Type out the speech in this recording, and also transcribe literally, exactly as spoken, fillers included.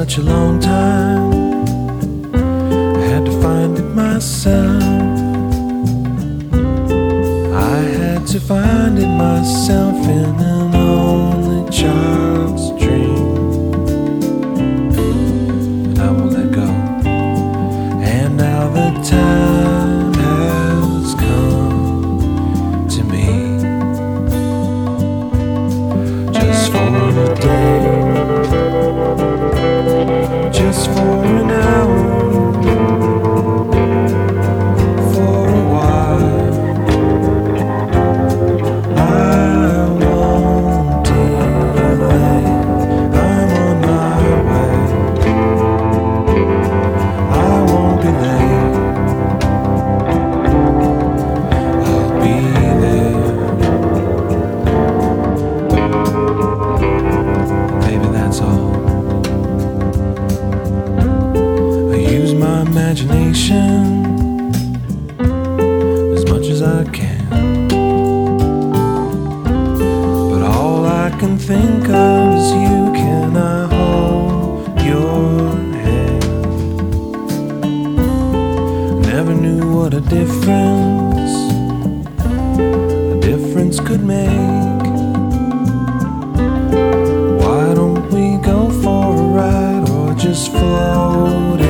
such a long time. I had to find it myself. I had to find it myself in an only child's dream. And I won't let go. And now the time has come to me. Just for a day, just for an hour, for a while. I won't delay. I'm on my way. I won't be late. I'll be there. Baby, that's all. I use my imagination as much as I can, but all I can think of is you. Can I hold your hand? Never knew what a difference a difference could make. Why don't we go for a ride or just float